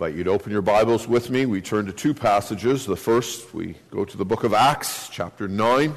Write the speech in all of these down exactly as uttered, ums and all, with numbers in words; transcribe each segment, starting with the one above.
invite you to open your Bibles with me. We turn to two passages. The first, we go to the book of Acts, chapter nine.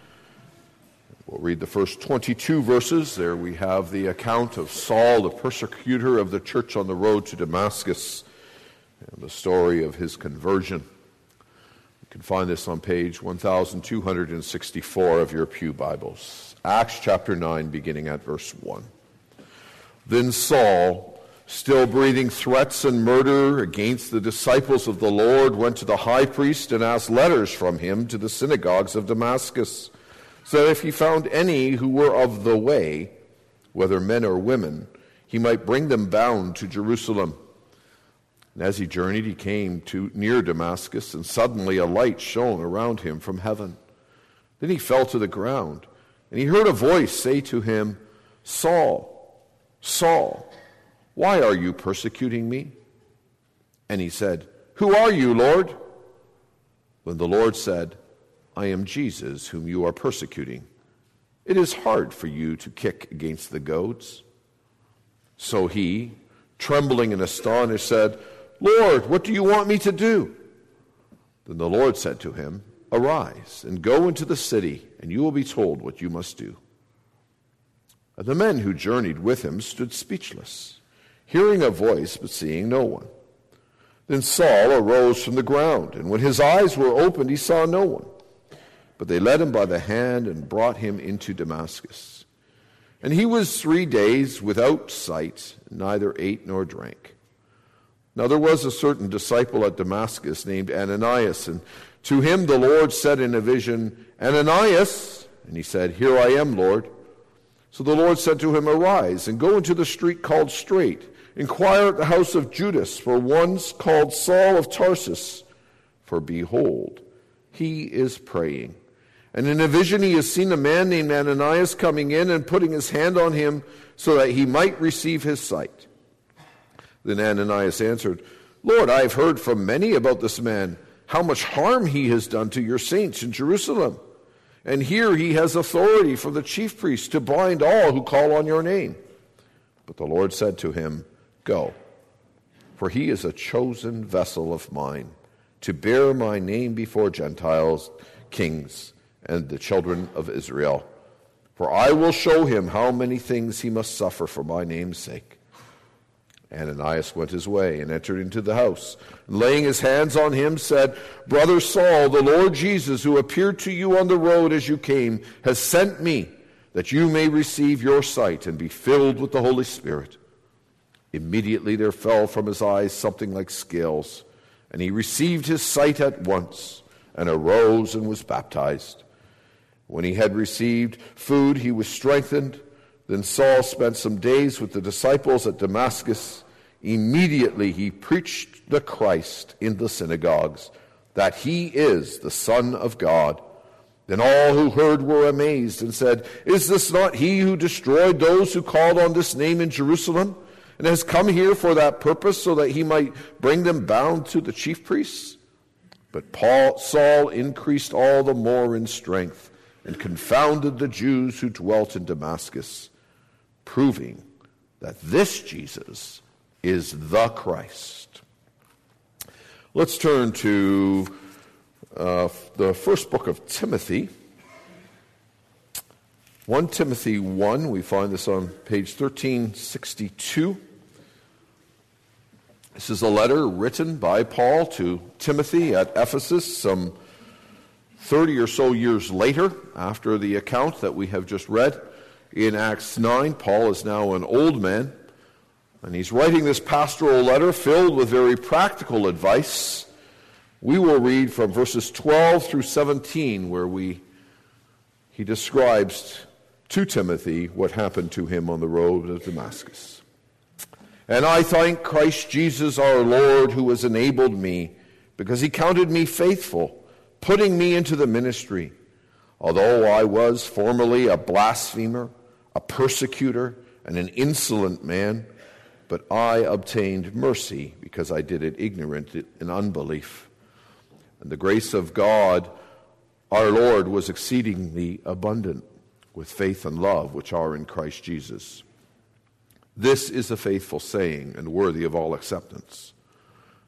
We'll read the first twenty-two verses. There we have the account of Saul, the persecutor of the church on the road to Damascus, and the story of his conversion. You can find this on page one thousand two hundred sixty-four of your pew Bibles. Acts chapter nine, beginning at verse one. Then Saul, still breathing threats and murder against the disciples of the Lord, went to the high priest and asked letters from him to the synagogues of Damascus, so that if he found any who were of the way, whether men or women, he might bring them bound to Jerusalem. And as he journeyed, he came to near Damascus, and suddenly a light shone around him from heaven. Then he fell to the ground, and he heard a voice say to him, "Saul, Saul, why are you persecuting me?" And he said, "Who are you, Lord?" When the Lord said, "I am Jesus, whom you are persecuting. It is hard for you to kick against the goads." So he, trembling and astonished, said, "Lord, what do you want me to do?" Then the Lord said to him, "Arise and go into the city, and you will be told what you must do." And the men who journeyed with him stood speechless, hearing a voice but seeing no one. Then Saul arose from the ground, and when his eyes were opened, he saw no one. But they led him by the hand and brought him into Damascus. And he was three days without sight, neither ate nor drank. Now there was a certain disciple at Damascus named Ananias, and to him the Lord said in a vision, "Ananias," and he said, "Here I am, Lord." So the Lord said to him, "Arise and go into the street called Straight. Inquire at the house of Judas for one called Saul of Tarsus. For behold, he is praying. And in a vision he has seen a man named Ananias coming in and putting his hand on him so that he might receive his sight." Then Ananias answered, "Lord, I have heard from many about this man, how much harm he has done to your saints in Jerusalem. And here he has authority from the chief priests to bind all who call on your name." But the Lord said to him, "Go, for he is a chosen vessel of mine, to bear my name before Gentiles, kings, and the children of Israel. For I will show him how many things he must suffer for my name's sake." Ananias went his way and entered into the house, and laying his hands on him, said, "Brother Saul, the Lord Jesus, who appeared to you on the road as you came, has sent me, that you may receive your sight and be filled with the Holy Spirit." Immediately there fell from his eyes something like scales, and he received his sight at once, and arose and was baptized. When he had received food, he was strengthened. Then Saul spent some days with the disciples at Damascus. Immediately he preached the Christ in the synagogues, that he is the Son of God. Then all who heard were amazed and said, "Is this not he who destroyed those who called on this name in Jerusalem, and has come here for that purpose, so that he might bring them bound to the chief priests?" But Paul, Saul increased all the more in strength and confounded the Jews who dwelt in Damascus, proving that this Jesus is the Christ. Let's turn to uh, the first book of Timothy. First Timothy one, we find this on page thirteen sixty-two. This is a letter written by Paul to Timothy at Ephesus some thirty or so years later, after the account that we have just read in Acts nine. Paul is now an old man, and he's writing this pastoral letter filled with very practical advice. We will read from verses twelve through seventeen, where we he describes to Timothy what happened to him on the road of Damascus. "And I thank Christ Jesus our Lord, who has enabled me, because he counted me faithful, putting me into the ministry. Although I was formerly a blasphemer, a persecutor, and an insolent man, but I obtained mercy because I did it ignorant in unbelief. And the grace of God, our Lord, was exceedingly abundant with faith and love which are in Christ Jesus. This is a faithful saying and worthy of all acceptance.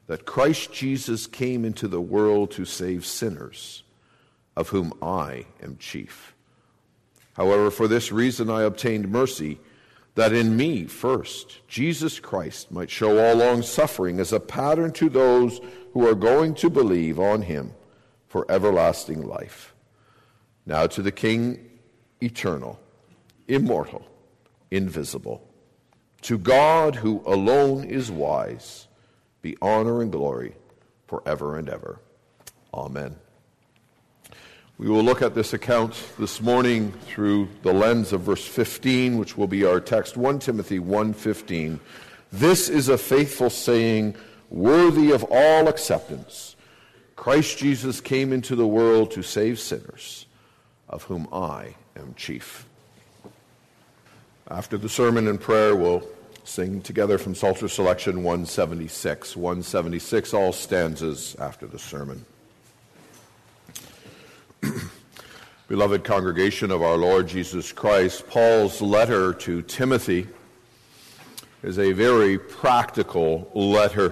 that Christ Jesus came into the world to save sinners, of whom I am chief. However, for this reason I obtained mercy, that in me first Jesus Christ might show all long-suffering as a pattern to those who are going to believe on him for everlasting life. Now to the King eternal, immortal, invisible, to God who alone is wise, be honor and glory forever and ever. Amen. We will look at this account this morning through the lens of verse fifteen, which will be our text, First Timothy one fifteen. This is a faithful saying, worthy of all acceptance. Christ Jesus came into the world to save sinners, of whom I am chief. After the sermon and prayer, we'll sing together from Psalter Selection one seventy-six. one seventy-six, all stanzas after the sermon. Beloved congregation of our Lord Jesus Christ, Paul's letter to Timothy is a very practical letter.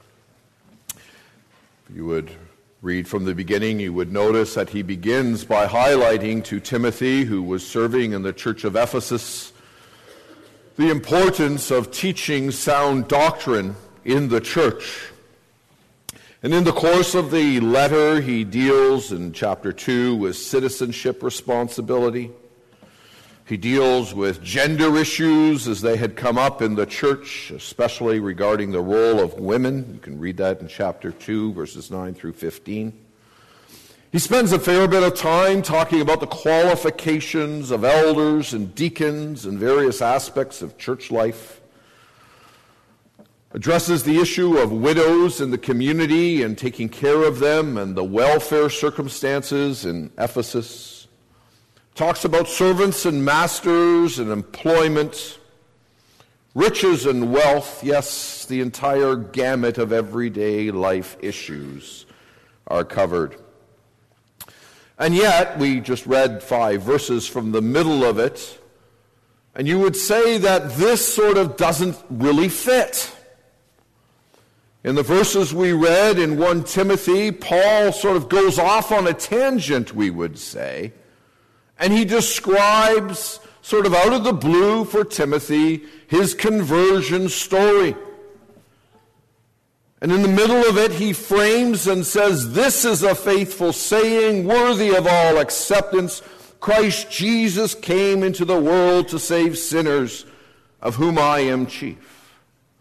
If you would read from the beginning, you would notice that he begins by highlighting to Timothy, who was serving in the church of Ephesus, the importance of teaching sound doctrine in the church. And in the course of the letter, he deals in chapter two with citizenship responsibility. He deals with gender issues as they had come up in the church, especially regarding the role of women. You can read that in chapter two, verses nine through fifteen. He spends a fair bit of time talking about the qualifications of elders and deacons and various aspects of church life. Addresses the issue of widows in the community and taking care of them and the welfare circumstances in Ephesus. Talks about servants and masters and employment, riches and wealth. Yes, the entire gamut of everyday life issues are covered. And yet, we just read five verses from the middle of it, and you would say that this sort of doesn't really fit. In the verses we read in First Timothy, Paul sort of goes off on a tangent, we would say, and he describes, sort of out of the blue for Timothy, his conversion story. And in the middle of it, he frames and says, this is a faithful saying, worthy of all acceptance. Christ Jesus came into the world to save sinners, of whom I am chief.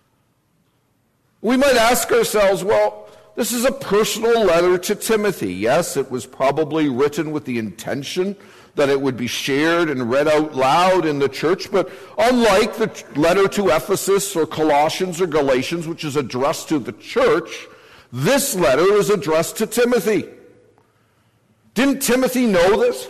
We might ask ourselves, well, this is a personal letter to Timothy. Yes, it was probably written with the intention that it would be shared and read out loud in the church, but unlike the letter to Ephesus or Colossians or Galatians, which is addressed to the church, this letter is addressed to Timothy. Didn't Timothy know this?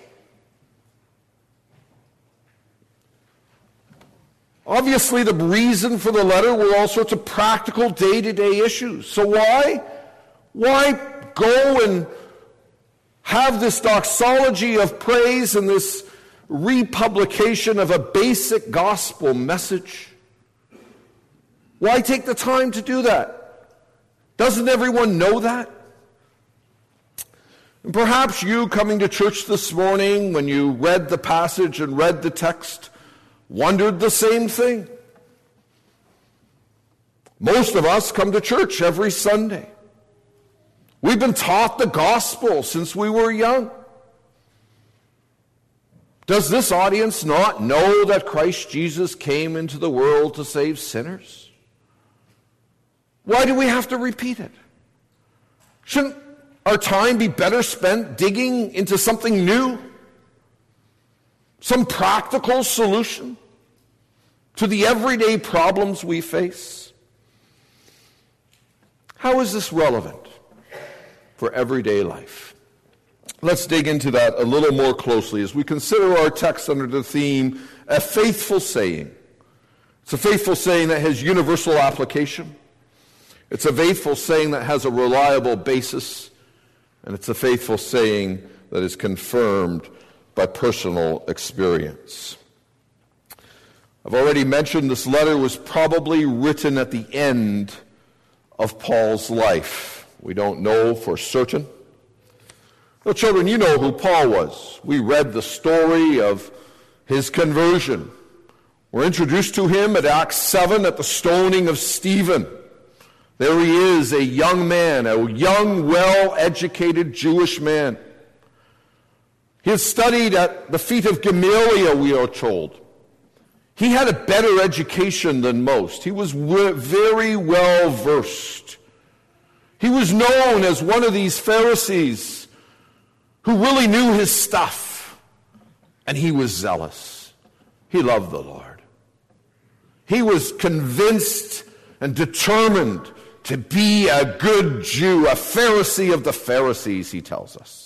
Obviously, the reason for the letter were all sorts of practical day-to-day issues. So why? Why go and have this doxology of praise and this republication of a basic gospel message? Why take the time to do that? Doesn't everyone know that? And perhaps you coming to church this morning, when you read the passage and read the text, wondered the same thing. Most of us come to church every Sunday. We've been taught the gospel since we were young. Does this audience not know that Christ Jesus came into the world to save sinners? Why do we have to repeat it? Shouldn't our time be better spent digging into something new? Some practical solution to the everyday problems we face? How is this relevant for everyday life? Let's dig into that a little more closely as we consider our text under the theme, a faithful saying. It's a faithful saying that has universal application. It's a faithful saying that has a reliable basis. And it's a faithful saying that is confirmed by personal experience. I've already mentioned this letter was probably written at the end of Paul's life. We don't know for certain. Well, children, you know who Paul was. We read the story of his conversion. We're introduced to him at Acts seven at the stoning of Stephen. There he is, a young man, a young, well-educated Jewish man. He had studied at the feet of Gamaliel, we are told. He had a better education than most. He was very well versed. He was known as one of these Pharisees who really knew his stuff. And he was zealous. He loved the Lord. He was convinced and determined to be a good Jew, a Pharisee of the Pharisees, he tells us.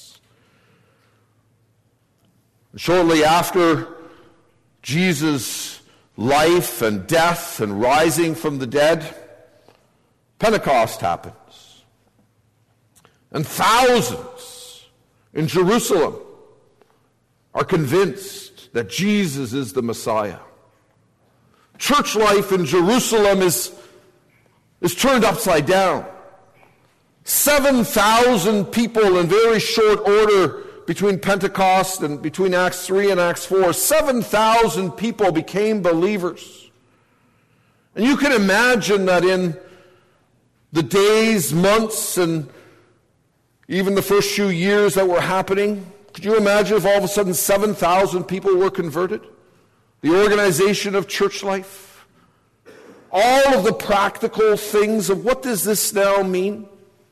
Shortly after Jesus' life and death and rising from the dead, Pentecost happens. And thousands in Jerusalem are convinced that Jesus is the Messiah. Church life in Jerusalem is, is turned upside down. seven thousand people in very short order between Pentecost and between Acts three and Acts four, seven thousand people became believers. And you can imagine that in the days, months, and even the first few years that were happening, could you imagine if all of a sudden seven thousand people were converted? The organization of church life, all of the practical things of what does this now mean?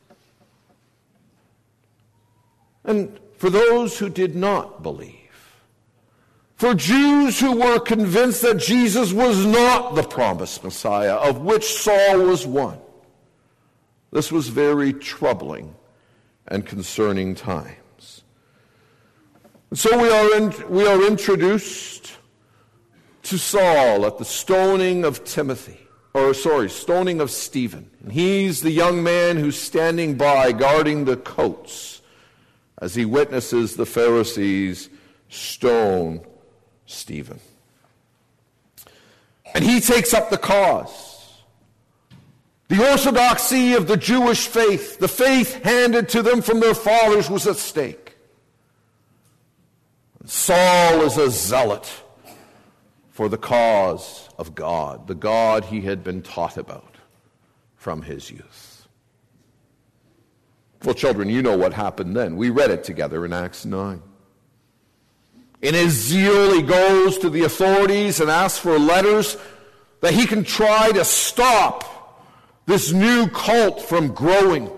And for those who did not believe, for Jews who were convinced that Jesus was not the promised Messiah, of which Saul was one, this was very troubling and concerning times. And so we are in, we are introduced to Saul at the stoning of Timothy, or sorry, stoning of Stephen. And he's the young man who's standing by guarding the coats as he witnesses the Pharisees stone Stephen. And he takes up the cause. The orthodoxy of the Jewish faith, the faith handed to them from their fathers, was at stake. Saul is a zealot for the cause of God, the God he had been taught about from his youth. Well, children, you know what happened then. We read it together in Acts nine. In his zeal, he goes to the authorities and asks for letters that he can try to stop this new cult from growing.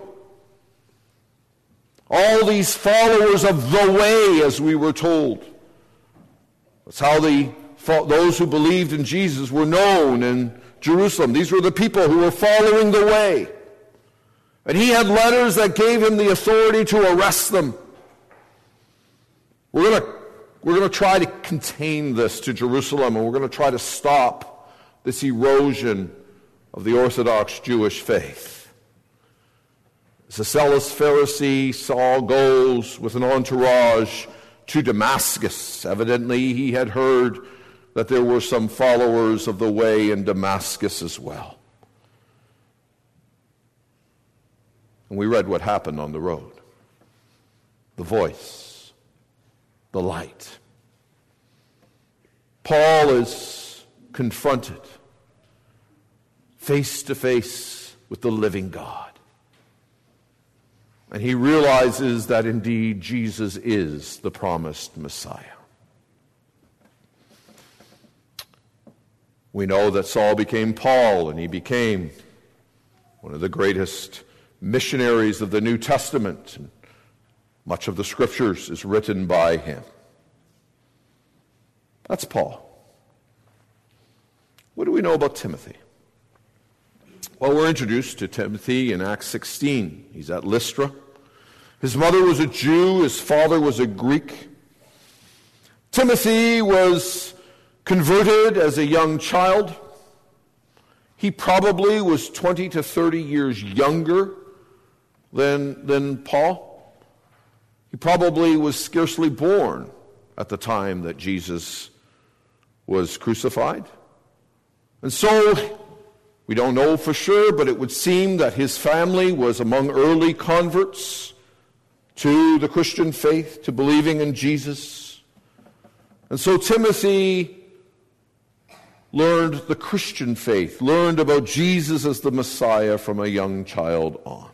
All these followers of the way, as we were told. That's how the, those who believed in Jesus were known in Jerusalem. These were the people who were following the way. And he had letters that gave him the authority to arrest them. We're going to we're going to try to contain this to Jerusalem, and we're going to try to stop this erosion of the Orthodox Jewish faith. As a zealous Pharisee, Saul goes with an entourage to Damascus. Evidently, he had heard that there were some followers of the way in Damascus as well. And we read what happened on the road. The voice, the light. Paul is confronted face to face with the living God. And he realizes that indeed Jesus is the promised Messiah. We know that Saul became Paul, and he became one of the greatest missionaries of the New Testament. And much of the Scriptures is written by him. That's Paul. What do we know about Timothy? Well, we're introduced to Timothy in Acts sixteen. He's at Lystra. His mother was a Jew. His father was a Greek. Timothy was converted as a young child. He probably was twenty to thirty years younger than, than Paul. He probably was scarcely born at the time that Jesus was crucified. And so We don't know for sure, but it would seem that his family was among early converts to the Christian faith, to believing in Jesus. And so Timothy learned the Christian faith, learned about Jesus as the Messiah from a young child on.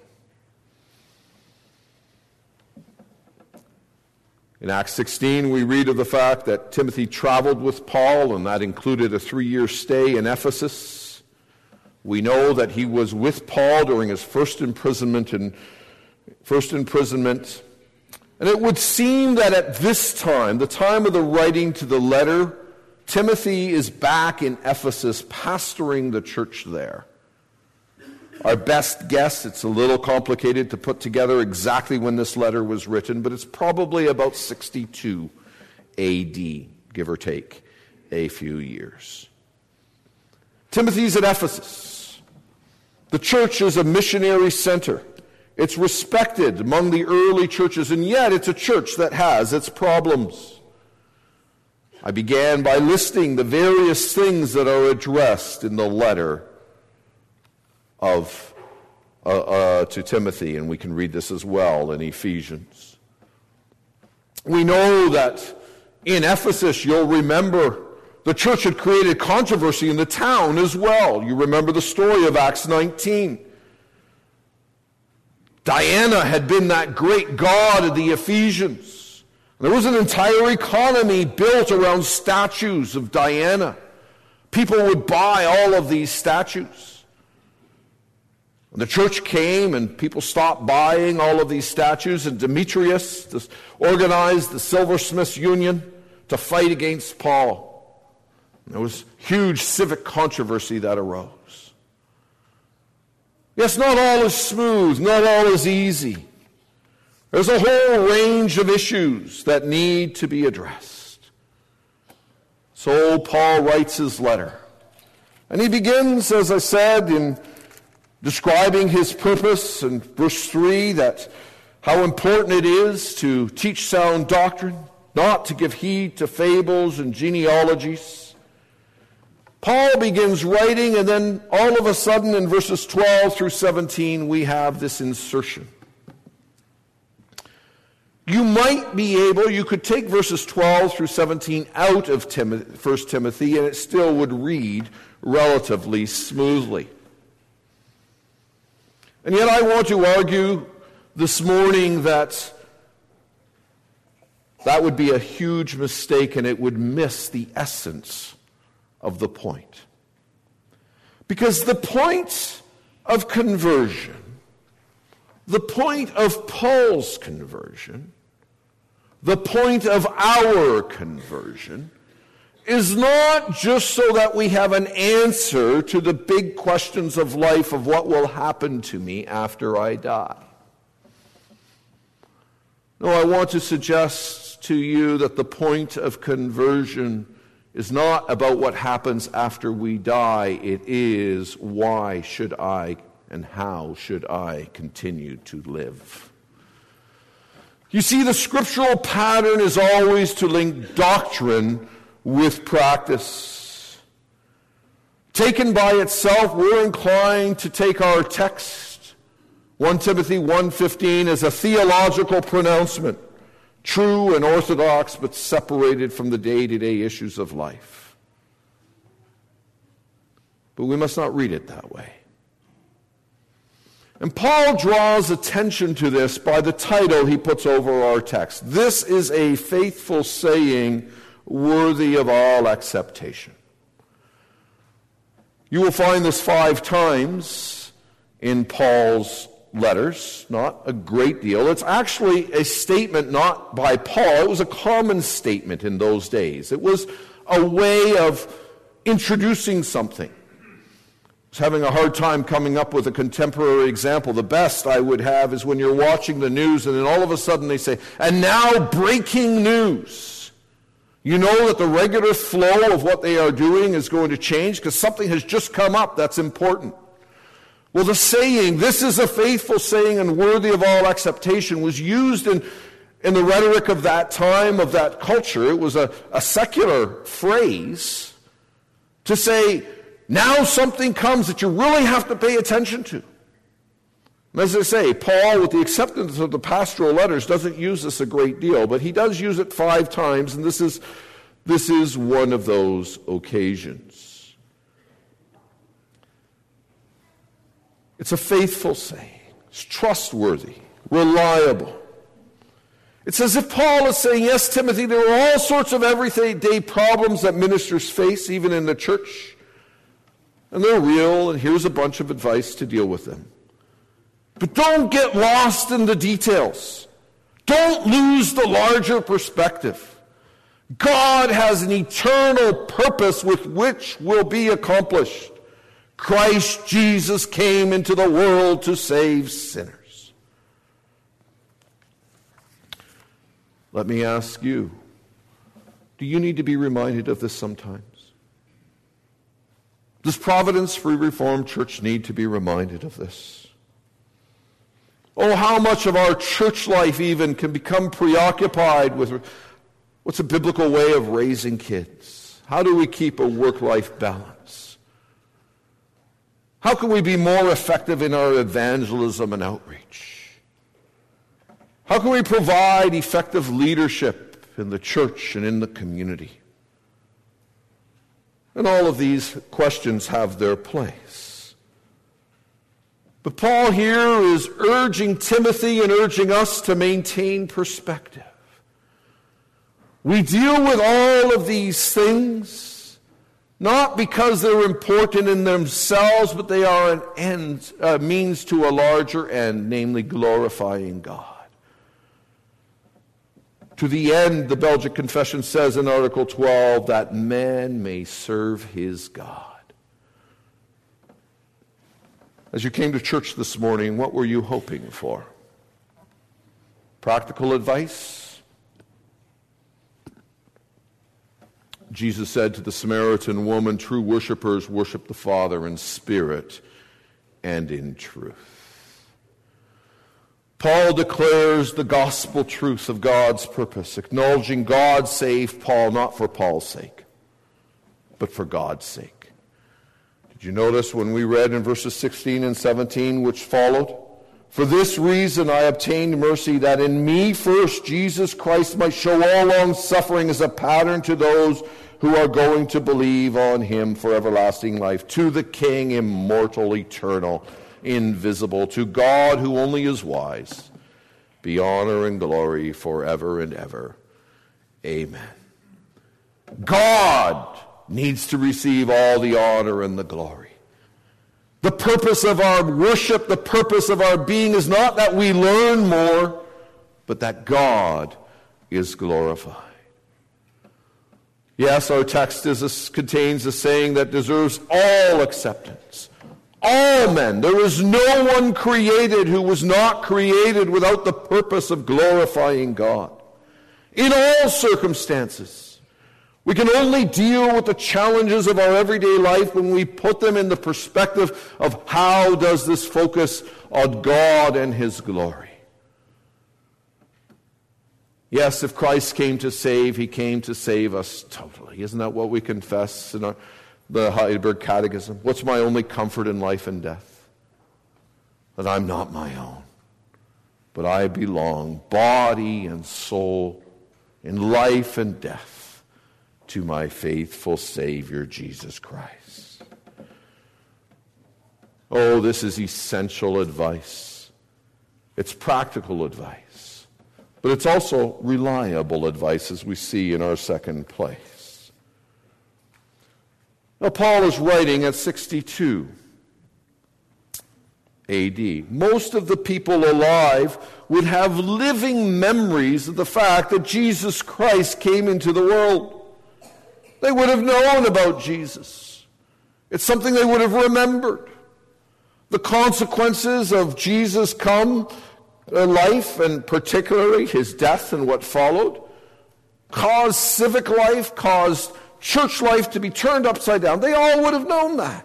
In Acts sixteen, we read of the fact that Timothy traveled with Paul, and that included a three-year stay in Ephesus. We know that he was with Paul during his first imprisonment, and first imprisonment. And it would seem that at this time, the time of the writing to the letter, Timothy is back in Ephesus pastoring the church there. Our best guess, it's a little complicated to put together exactly when this letter was written, but it's probably about sixty-two A D, give or take a few years. Timothy's at Ephesus. The church is a missionary center. It's respected among the early churches, and yet it's a church that has its problems. I began by listing the various things that are addressed in the letter of uh, uh, to Timothy, and we can read this as well in Ephesians. We know that in Ephesus, you'll remember, the church had created controversy in the town as well. You remember the story of Acts nineteen. Diana had been that great god of the Ephesians. There was an entire economy built around statues of Diana. People would buy all of these statues. The church came and people stopped buying all of these statues, and Demetrius organized the Silversmiths Union to fight against Paul. There was huge civic controversy that arose. Yes, not all is smooth, not all is easy. There's a whole range of issues that need to be addressed. So Paul writes his letter. And he begins, as I said, in describing his purpose in verse three, that how important it is to teach sound doctrine, not to give heed to fables and genealogies. Paul begins writing, and then all of a sudden in verses twelve through seventeen, we have this insertion. You might be able, you could take verses twelve through seventeen out of Tim- First Timothy, and it still would read relatively smoothly. And yet I want to argue this morning that that would be a huge mistake, and it would miss the essence of the point. Because the point of conversion, the point of Paul's conversion, the point of our conversion, is not just so that we have an answer to the big questions of life of what will happen to me after I die. No, I want to suggest to you that the point of conversion is not about what happens after we die. It is, why should I and how should I continue to live? You see, the scriptural pattern is always to link doctrine with practice. Taken by itself, we're inclined to take our text, First Timothy one fifteen, as a theological pronouncement, true and orthodox, but separated from the day-to-day issues of life. But we must not read it that way. And Paul draws attention to this by the title he puts over our text. This is a faithful saying worthy of all acceptation. You will find this five times in Paul's letters, not a great deal. It's actually a statement not by Paul. It was a common statement in those days. It was a way of introducing something. I was having a hard time coming up with a contemporary example. The best I would have is when you're watching the news and then all of a sudden they say, and now breaking news. You know that the regular flow of what they are doing is going to change because something has just come up that's important. Well, the saying, this is a faithful saying and worthy of all acceptation, was used in, in the rhetoric of that time, of that culture. It was a, a secular phrase to say, Now something comes that you really have to pay attention to. As I say, Paul, with the acceptance of the pastoral letters, doesn't use this a great deal, but he does use it five times, and this is, this is one of those occasions. It's a faithful saying. It's trustworthy, reliable. It's as if Paul is saying, yes, Timothy, there are all sorts of everyday problems that ministers face, even in the church. And they're real, and here's a bunch of advice to deal with them. But don't get lost in the details. Don't lose the larger perspective. God has an eternal purpose with which will be accomplished. Christ Jesus came into the world to save sinners. Let me ask you, do you need to be reminded of this sometimes? Does Providence Free Reformed Church need to be reminded of this? Oh, how much of our church life even can become preoccupied with what's a biblical way of raising kids? How do we keep a work-life balance? How can we be more effective in our evangelism and outreach? How can we provide effective leadership in the church and in the community? And all of these questions have their place. But Paul here is urging Timothy and urging us to maintain perspective. We deal with all of these things not because they're important in themselves, but they are an end, a means to a larger end, namely glorifying God. To the end, the Belgic Confession says in Article twelve, that man may serve his God. As you came to church this morning, what were you hoping for? Practical advice? Jesus said to the Samaritan woman, true worshipers worship the Father in spirit and in truth. Paul declares the gospel truth of God's purpose, acknowledging God saved Paul not for Paul's sake, but for God's sake. Did you notice when we read in verses sixteen and seventeen, which followed? For this reason I obtained mercy, that in me first Jesus Christ might show all long suffering as a pattern to those who are going to believe on him for everlasting life, to the King, immortal, eternal, invisible, to God who only is wise, be honor and glory forever and ever. Amen. God needs to receive all the honor and the glory. The purpose of our worship, the purpose of our being is not that we learn more, but that God is glorified. Yes, our text is a, contains a saying that deserves all acceptance. All men. There is no one created who was not created without the purpose of glorifying God. In all circumstances, we can only deal with the challenges of our everyday life when we put them in the perspective of how does this focus on God and his glory. Yes, if Christ came to save, he came to save us totally. Isn't that what we confess in our the Heidelberg Catechism? What's my only comfort in life and death? That I'm not my own, but I belong, body and soul, in life and death, to my faithful Savior, Jesus Christ. Oh, this is essential advice. It's practical advice, but it's also reliable advice, as we see in our second place. Now, Paul is writing at sixty-two A D. Most of the people alive would have living memories of the fact that Jesus Christ came into the world. They would have known about Jesus. It's something they would have remembered. The consequences of Jesus' come life, and particularly his death and what followed, caused civic life, caused church life to be turned upside down. They all would have known that.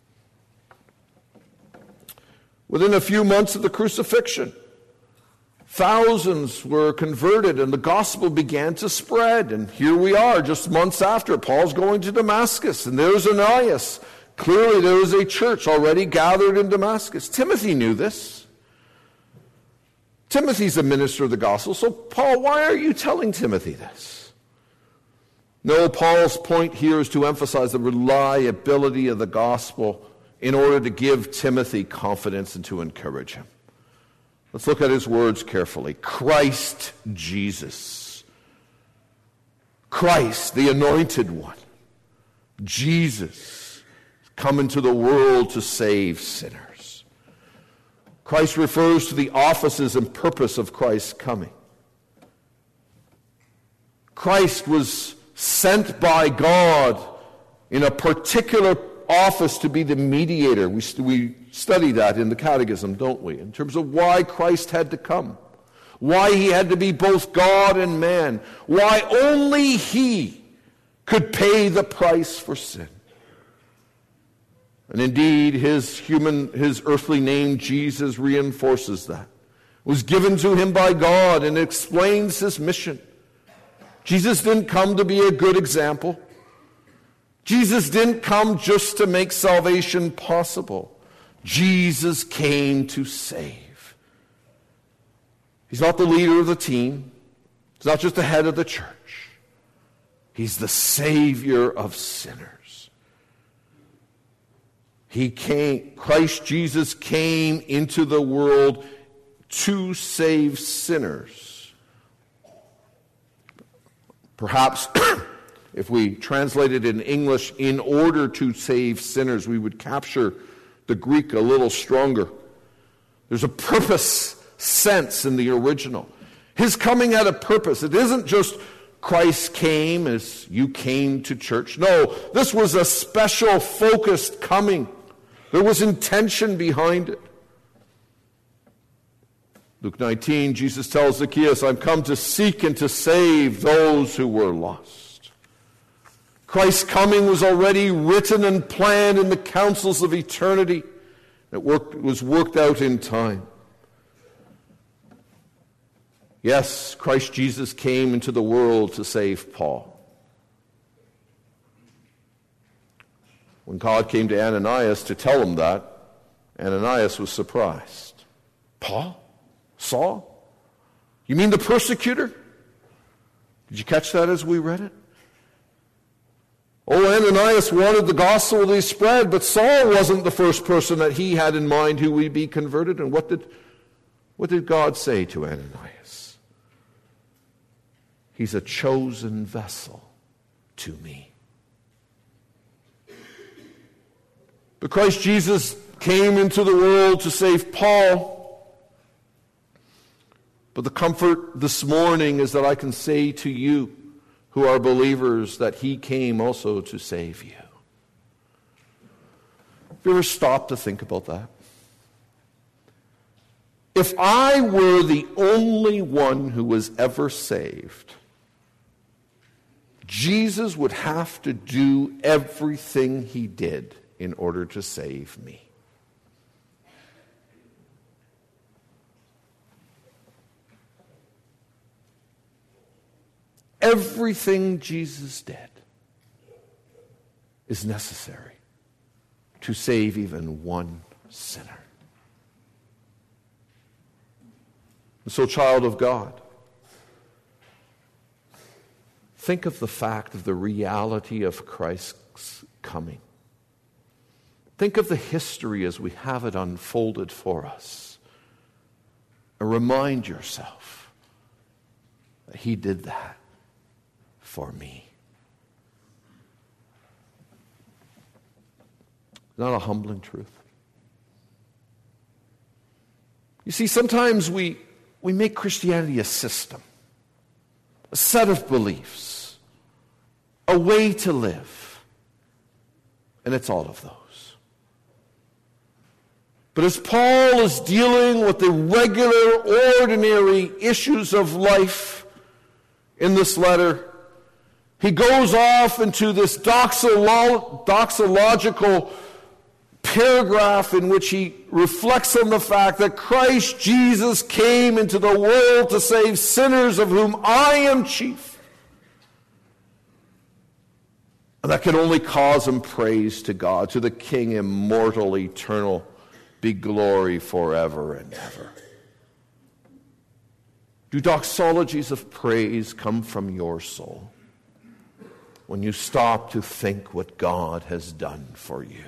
Within a few months of the crucifixion, Thousands were converted, and the gospel began to spread. And here we are, just months after. Paul's going to Damascus, and there's Ananias. Clearly there was a church already gathered in Damascus. Timothy knew this. Timothy's a minister of the gospel. So, Paul, why are you telling Timothy this? No, Paul's point here is to emphasize the reliability of the gospel in order to give Timothy confidence and to encourage him. Let's look at his words carefully. Christ Jesus. Christ, the anointed one. Jesus, come into the world to save sinners. Christ refers to the offices and purpose of Christ's coming. Christ was sent by God in a particular office to be the mediator. We, we study that in the Catechism, don't we? In terms of why Christ had to come. Why he had to be both God and man. Why only he could pay the price for sin. And indeed, his human, his earthly name, Jesus, reinforces that. It was given to him by God and explains his mission. Jesus didn't come to be a good example. Jesus didn't come just to make salvation possible. Jesus came to save. He's not the leader of the team. He's not just the head of the church. He's the Savior of sinners. He came, Christ Jesus came into the world to save sinners. Perhaps if we translate it in English, in order to save sinners, we would capture the Greek a little stronger. There's a purpose sense in the original. His coming had a purpose. It isn't just Christ came as you came to church. No, this was a special, focused coming. There was intention behind it. Luke nineteen, Jesus tells Zacchaeus, I've come to seek and to save those who were lost. Christ's coming was already written and planned in the councils of eternity. It worked, was worked out in time. Yes, Christ Jesus came into the world to save Paul. When God came to Ananias to tell him that, Ananias was surprised. Paul? Saul? You mean the persecutor? Did you catch that as we read it? Oh, Ananias wanted the gospel to be spread, but Saul wasn't the first person that he had in mind who would be converted. And what did, what did God say to Ananias? He's a chosen vessel to me. But Christ Jesus came into the world to save Paul. But the comfort this morning is that I can say to you who are believers that he came also to save you. Have you ever stopped to think about that? If I were the only one who was ever saved, Jesus would have to do everything he did in order to save me. Everything Jesus did is necessary to save even one sinner. And so, child of God, think of the fact of the reality of Christ's coming. Think of the history as we have it unfolded for us. And remind yourself that he did that for me. Not a humbling truth. You see, sometimes we, we make Christianity a system, a set of beliefs, a way to live, and it's all of those. But as Paul is dealing with the regular, ordinary issues of life in this letter, he goes off into this doxolo- doxological paragraph in which he reflects on the fact that Christ Jesus came into the world to save sinners, of whom I am chief. And that can only cause him praise to God, to the King, immortal, eternal, be glory forever and ever. Do doxologies of praise come from your soul when you stop to think what God has done for you?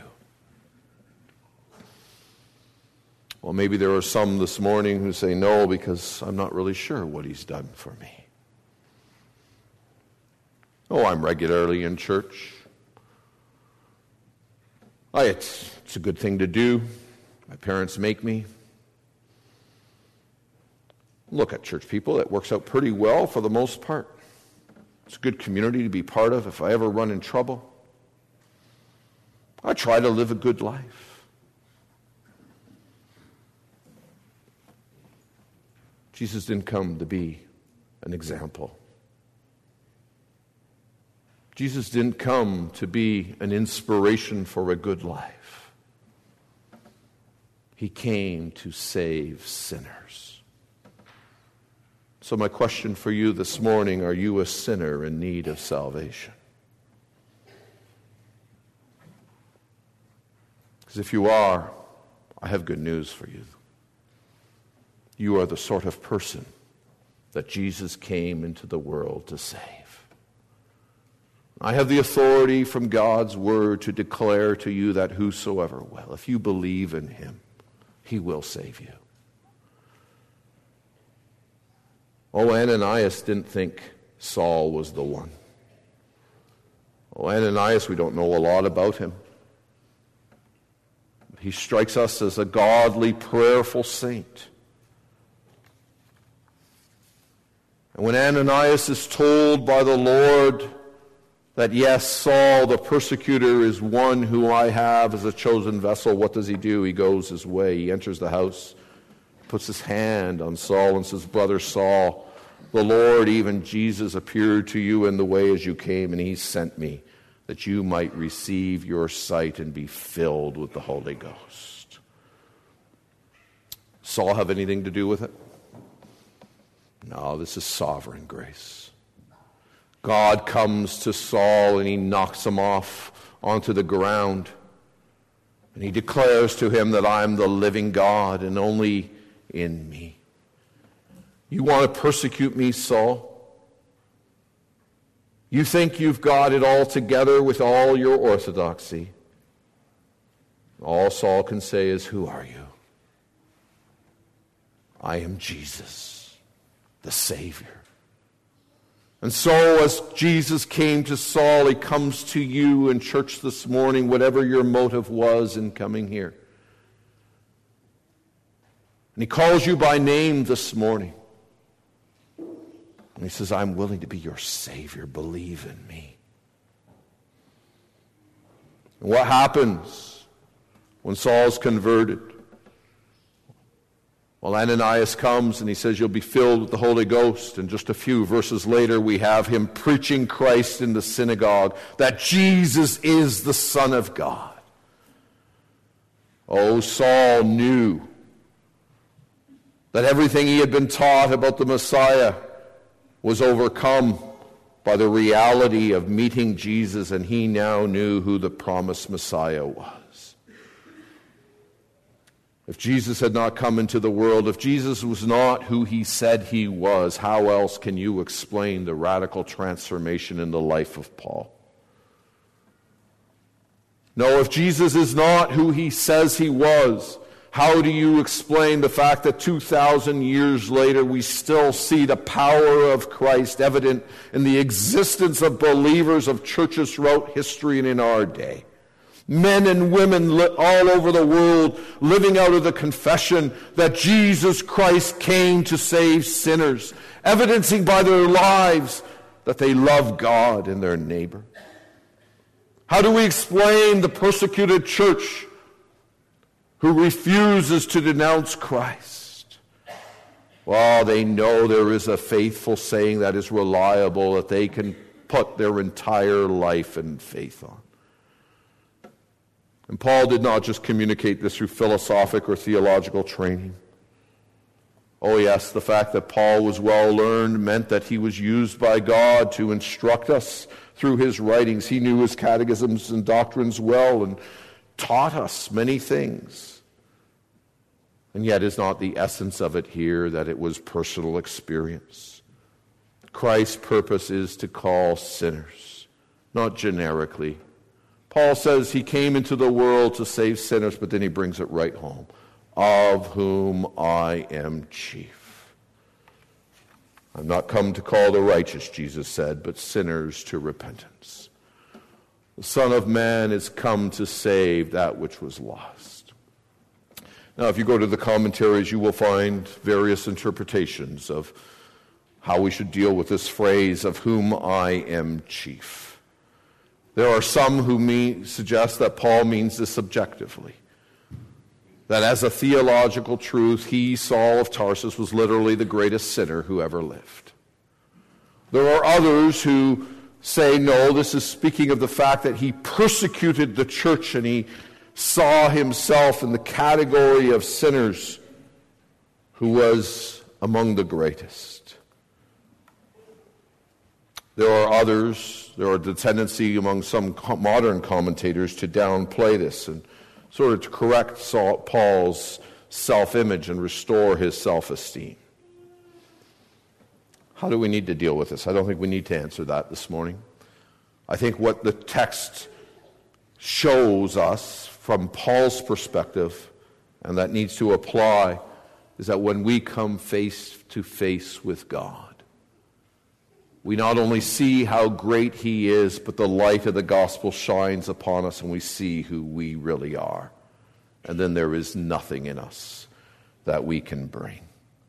Well, maybe there are some this morning who say no, because I'm not really sure what he's done for me. Oh, I'm regularly in church. I, it's, it's a good thing to do. My parents make me. Look at church people. It works out pretty well for the most part. It's a good community to be part of if I ever run in trouble. I try to live a good life. Jesus didn't come to be an example. Jesus didn't come to be an inspiration for a good life. He came to save sinners. So my question for you this morning, are you a sinner in need of salvation? Because if you are, I have good news for you. You are the sort of person that Jesus came into the world to save. I have the authority from God's word to declare to you that whosoever will, if you believe in him, he will save you. Oh, Ananias didn't think Saul was the one. Oh, Ananias, we don't know a lot about him. He strikes us as a godly, prayerful saint. And when Ananias is told by the Lord that, yes, Saul, the persecutor, is one who I have as a chosen vessel, what does he do? He goes his way. He enters the house, puts his hand on Saul and says, Brother Saul, the Lord, even Jesus, appeared to you in the way as you came, and he sent me that you might receive your sight and be filled with the Holy Ghost. Saul have anything to do with it? No, this is sovereign grace. God comes to Saul and he knocks him off onto the ground. And he declares to him that I am the living God and only in me. You want to persecute me, Saul? You think you've got it all together with all your orthodoxy. All Saul can say is, who are you? I am Jesus, the Savior. And so as Jesus came to Saul, he comes to you in church this morning, whatever your motive was in coming here. And he calls you by name this morning. And he says, I'm willing to be your Savior. Believe in me. And what happens when Saul's converted? Well, Ananias comes and he says, you'll be filled with the Holy Ghost. And just a few verses later, we have him preaching Christ in the synagogue, that Jesus is the Son of God. Oh, Saul knew that everything he had been taught about the Messiah was overcome by the reality of meeting Jesus, and he now knew who the promised Messiah was. If Jesus had not come into the world, if Jesus was not who he said he was, how else can you explain the radical transformation in the life of Paul? No, if Jesus is not who he says he was, how do you explain the fact that two thousand years later we still see the power of Christ evident in the existence of believers of churches throughout history and in our day? Men and women all over the world living out of the confession that Jesus Christ came to save sinners, evidencing by their lives that they love God and their neighbor. How do we explain the persecuted church who refuses to denounce Christ? Well, they know there is a faithful saying that is reliable, that they can put their entire life and faith on. And Paul did not just communicate this through philosophic or theological training. Oh yes, the fact that Paul was well learned meant that he was used by God to instruct us through his writings. He knew his catechisms and doctrines well and taught us many things. And yet is not the essence of it here that it was personal experience. Christ's purpose is to call sinners, not generically. Paul says he came into the world to save sinners, but then he brings it right home. Of whom I am chief. I'm not come to call the righteous, Jesus said, but sinners to repentance. The Son of Man is come to save that which was lost. Now, if you go to the commentaries, you will find various interpretations of how we should deal with this phrase, of whom I am chief. There are some who mean, suggest that Paul means this subjectively. That as a theological truth, he, Saul of Tarsus, was literally the greatest sinner who ever lived. There are others who say, no, this is speaking of the fact that he persecuted the church and he saw himself in the category of sinners who was among the greatest. There are others, there are the tendency among some modern commentators to downplay this and sort of to correct Saul, Paul's self-image and restore his self-esteem. How do we need to deal with this? I don't think we need to answer that this morning. I think what the text shows us from Paul's perspective, and that needs to apply, is that when we come face to face with God, we not only see how great he is, but the light of the gospel shines upon us and we see who we really are. And then there is nothing in us that we can bring.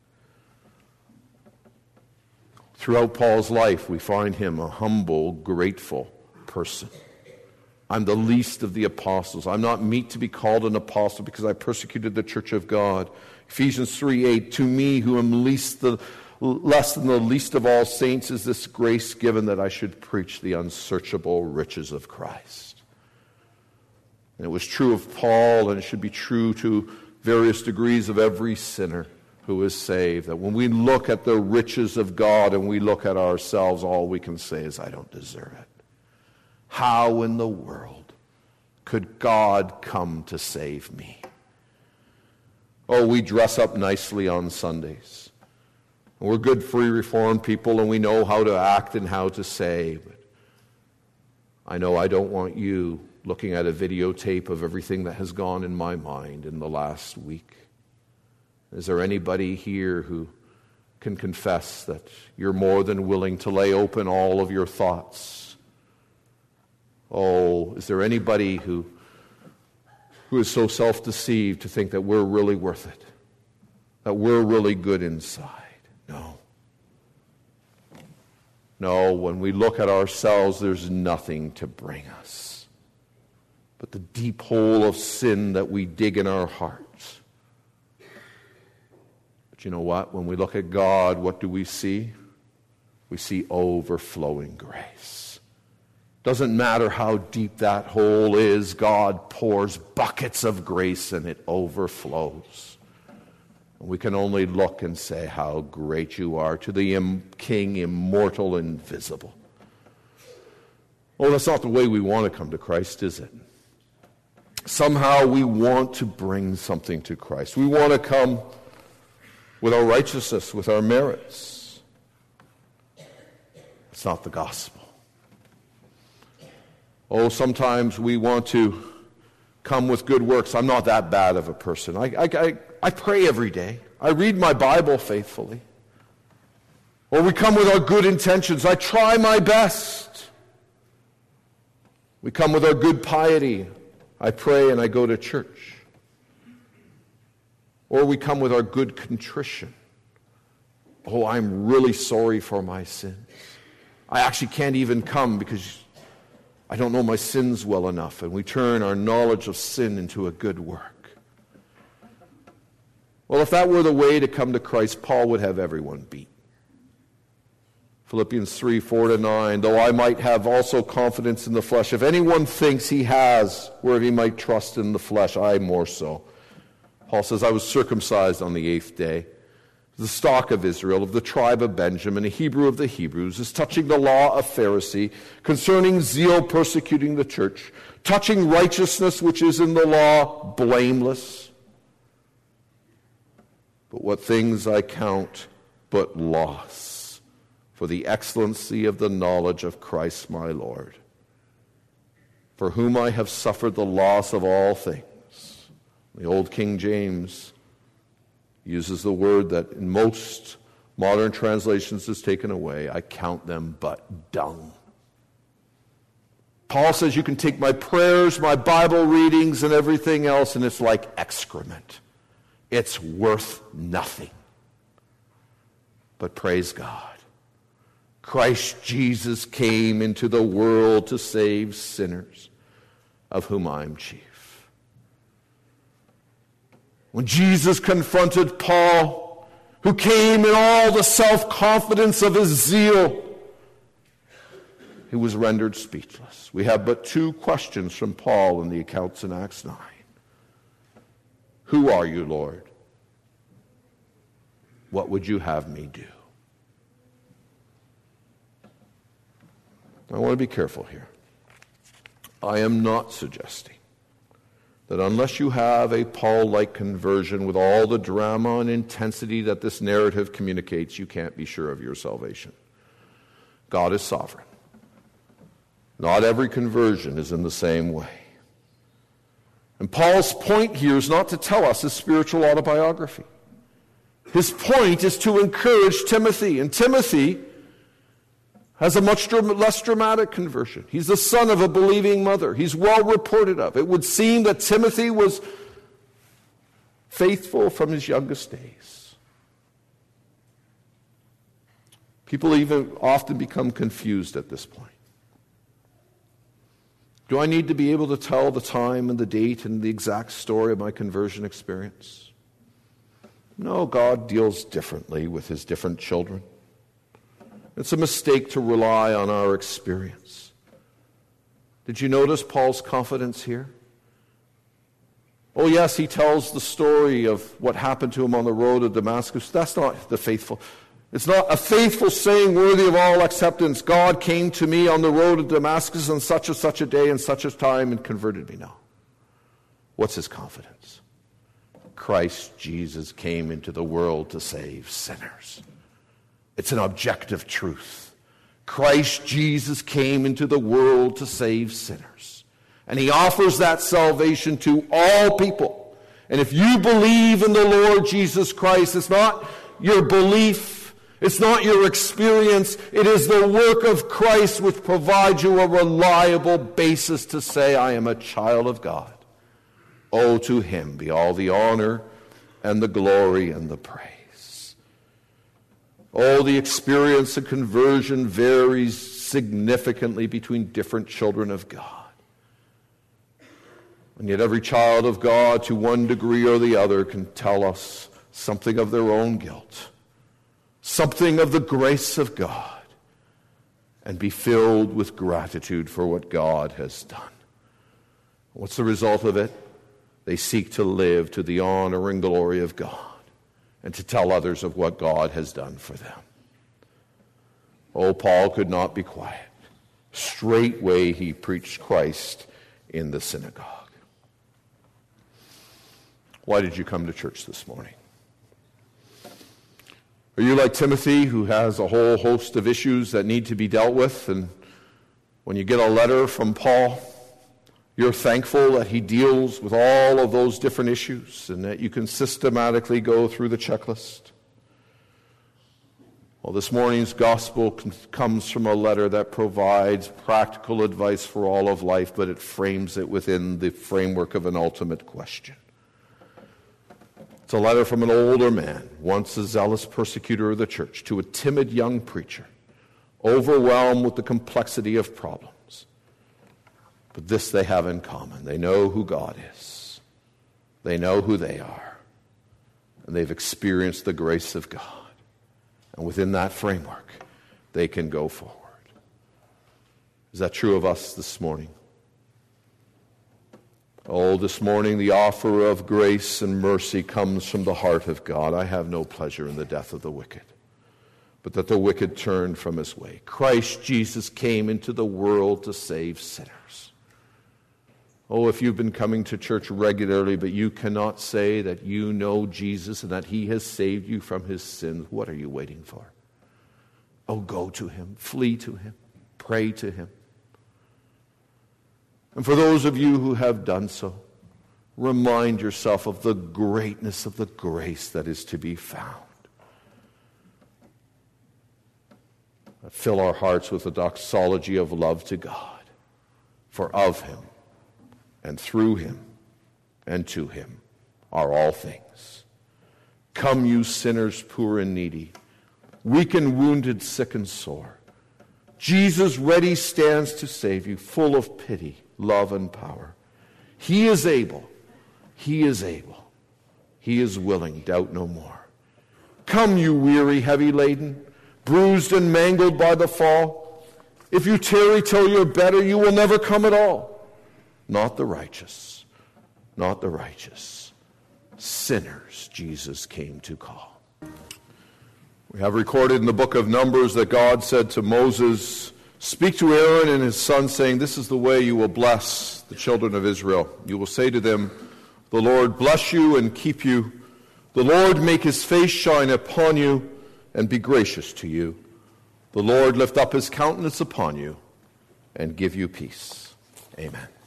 Throughout Paul's life, we find him a humble, grateful person. I'm the least of the apostles. I'm not meet to be called an apostle because I persecuted the church of God. Ephesians three eight, to me who am least the less than the least of all saints is this grace given that I should preach the unsearchable riches of Christ. And it was true of Paul, and it should be true to various degrees of every sinner who is saved, that when we look at the riches of God and we look at ourselves, all we can say is, I don't deserve it. How in the world could God come to save me? Oh, we dress up nicely on Sundays. We're good free reformed people and we know how to act and how to say. But I know I don't want you looking at a videotape of everything that has gone in my mind in the last week. Is there anybody here who can confess that you're more than willing to lay open all of your thoughts? Oh, is there anybody who, who is so self-deceived to think that we're really worth it? That we're really good inside? No. No, when we look at ourselves, there's nothing to bring us but the deep hole of sin that we dig in our hearts. But you know what? When we look at God, what do we see? We see overflowing grace. Doesn't matter how deep that hole is, God pours buckets of grace and it overflows. We can only look and say how great you are to the im- King, immortal, invisible. Oh, that's not the way we want to come to Christ, is it? Somehow we want to bring something to Christ. We want to come with our righteousness, with our merits. It's not the gospel. Oh, sometimes we want to come with good works. I'm not that bad of a person. I, I, I, I pray every day. I read my Bible faithfully. Or we come with our good intentions. I try my best. We come with our good piety. I pray and I go to church. Or we come with our good contrition. Oh, I'm really sorry for my sins. I actually can't even come because I don't know my sins well enough. And we turn our knowledge of sin into a good work. Well, if that were the way to come to Christ, Paul would have everyone beat. Philippians three, four to nine, though I might have also confidence in the flesh. If anyone thinks he has where he might trust in the flesh, I more so. Paul says, I was circumcised on the eighth day, the stock of Israel, of the tribe of Benjamin, a Hebrew of the Hebrews, as touching the law of Pharisee, concerning zeal persecuting the church, touching righteousness which is in the law, blameless. But what things I count but loss, for the excellency of the knowledge of Christ my Lord, for whom I have suffered the loss of all things. The old King James uses the word that in most modern translations is taken away. I count them but dung. Paul says you can take my prayers, my Bible readings, and everything else, and it's like excrement. It's worth nothing. But praise God. Christ Jesus came into the world to save sinners, of whom I am chief. When Jesus confronted Paul, who came in all the self-confidence of his zeal, he was rendered speechless. We have but two questions from Paul in the accounts in Acts nine. Who are you, Lord? What would you have me do? I want to be careful here. I am not suggesting that unless you have a Paul-like conversion with all the drama and intensity that this narrative communicates, you can't be sure of your salvation. God is sovereign. Not every conversion is in the same way. And Paul's point here is not to tell us his spiritual autobiography. His point is to encourage Timothy. And Timothy has a much less dramatic conversion. He's the son of a believing mother. He's well reported of. It would seem that Timothy was faithful from his youngest days. People even often become confused at this point. Do I need to be able to tell the time and the date and the exact story of my conversion experience? No, God deals differently with his different children. It's a mistake to rely on our experience. Did you notice Paul's confidence here? Oh yes, he tells the story of what happened to him on the road to Damascus. That's not the faithful. It's not a faithful saying worthy of all acceptance. God came to me on the road to Damascus on such and such a day and such a time and converted me. No. What's his confidence? Christ Jesus came into the world to save sinners. It's an objective truth. Christ Jesus came into the world to save sinners. And he offers that salvation to all people. And if you believe in the Lord Jesus Christ, it's not your belief, it's not your experience, it is the work of Christ which provides you a reliable basis to say, I am a child of God. Oh, to him be all the honor and the glory and the praise. Oh, the experience of conversion varies significantly between different children of God. And yet every child of God, to one degree or the other, can tell us something of their own guilt, something of the grace of God, and be filled with gratitude for what God has done. What's the result of it? They seek to live to the honor and glory of God, and to tell others of what God has done for them. Oh, Paul could not be quiet. Straightway he preached Christ in the synagogue. Why did you come to church this morning? Are you like Timothy, who has a whole host of issues that need to be dealt with, and when you get a letter from Paul, you're thankful that he deals with all of those different issues and that you can systematically go through the checklist? Well, this morning's gospel comes from a letter that provides practical advice for all of life, but it frames it within the framework of an ultimate question. It's a letter from an older man, once a zealous persecutor of the church, to a timid young preacher, overwhelmed with the complexity of problems. But this they have in common. They know who God is. They know who they are. And they've experienced the grace of God. And within that framework, they can go forward. Is that true of us this morning? Oh, this morning the offer of grace and mercy comes from the heart of God. I have no pleasure in the death of the wicked, but that the wicked turn from his way. Christ Jesus came into the world to save sinners. Oh, if you've been coming to church regularly, but you cannot say that you know Jesus and that he has saved you from his sins, what are you waiting for? Oh, go to him, flee to him, pray to him. And for those of you who have done so, remind yourself of the greatness of the grace that is to be found. Fill our hearts with the doxology of love to God, for of him and through him and to him are all things. Come, you sinners, poor and needy, weak and wounded, sick and sore. Jesus ready stands to save you, full of pity, love, and power. He is able. He is able. He is willing. Doubt no more. Come, you weary, heavy laden, bruised and mangled by the fall. If you tarry till you're better, you will never come at all. Not the righteous. Not the righteous. Sinners Jesus came to call. We have recorded in the book of Numbers that God said to Moses, speak to Aaron and his sons, saying, this is the way you will bless the children of Israel. You will say to them, the Lord bless you and keep you. The Lord make his face shine upon you and be gracious to you. The Lord lift up his countenance upon you and give you peace. Amen.